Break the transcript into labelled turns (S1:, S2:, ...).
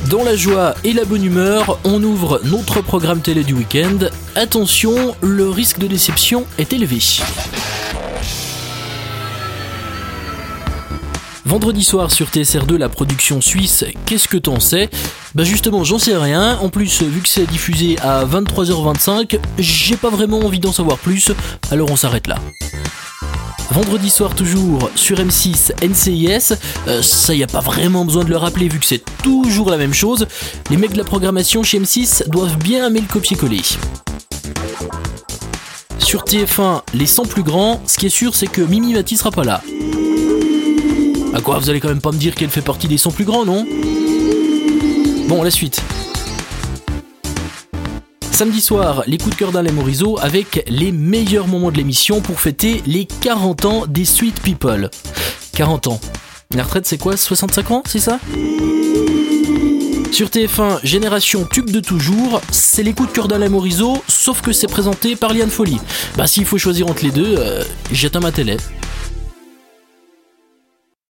S1: Dans la joie et la bonne humeur, on ouvre notre programme télé du week-end. Attention, le risque de déception est élevé. Vendredi soir sur TSR2, la production suisse Qu'est-ce que t'en sais ? Justement, j'en sais rien. En plus, vu que c'est diffusé à 23h25, j'ai pas vraiment envie d'en savoir plus, alors on s'arrête là. Vendredi soir toujours sur M6 NCIS, ça y a pas vraiment besoin de le rappeler vu que c'est toujours la même chose. Les mecs de la programmation chez M6 doivent bien aimer le copier-coller. Sur TF1, les 100 plus grands, ce qui est sûr c'est que Mimi Mati sera pas là. À quoi, vous allez quand même pas me dire qu'elle fait partie des 100 plus grands, non ? Bon, la suite. Samedi soir, les coups de cœur d'Alain Morisot avec les meilleurs moments de l'émission pour fêter les 40 ans des Sweet People. 40 ans. La retraite c'est quoi ? 65 ans, c'est ça ? Sur TF1, Génération Tube de toujours, c'est les coups de cœur d'Alain Morisot, sauf que c'est présenté par Liane Folly. S'il faut choisir entre les deux, j'éteins ma télé.